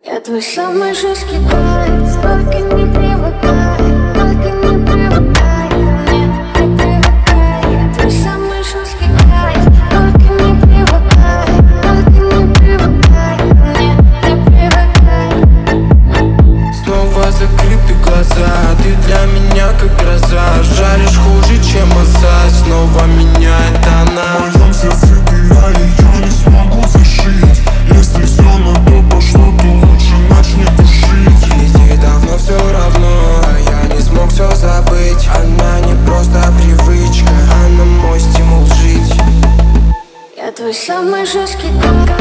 Я твой самый жесткий кайф, только не привыкай, только не привыкай ко мне, не привыкай. Я твой самый жесткий кайф, только не привыкай, только не привыкай ко мне, не привыкай. Снова закрыты глаза, ты для меня как гроза. Жаришь хуже, чем массаж, снова меняет она. В моем сердце дыра, и я не смогу зашить. Если все на то пошло, то лучше начни душить. Ведь ей давно все равно, а я не смог все забыть. Она не просто привычка, она мой стимул жить. Я твой самый жесткий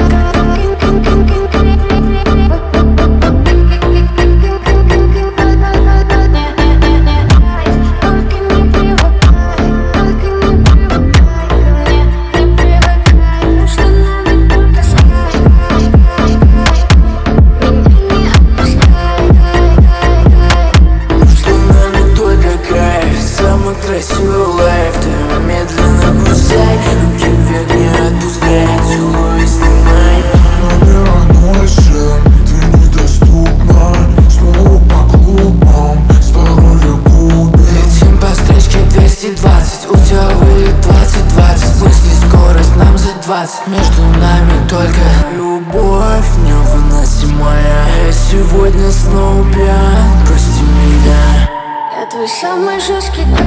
Красивый лайф, ты медленно гусей, руки вверх не отпускай, целуй и снимай. Номера 07, ты недоступна. Снова по клубам, здоровье губит. Летим по встречке 220, у тебя вылет 20-20. Мысли скорость нам за 20, между нами только любовь невыносимая. Я сегодня снова пьян, прости меня. Я твой самый жесткий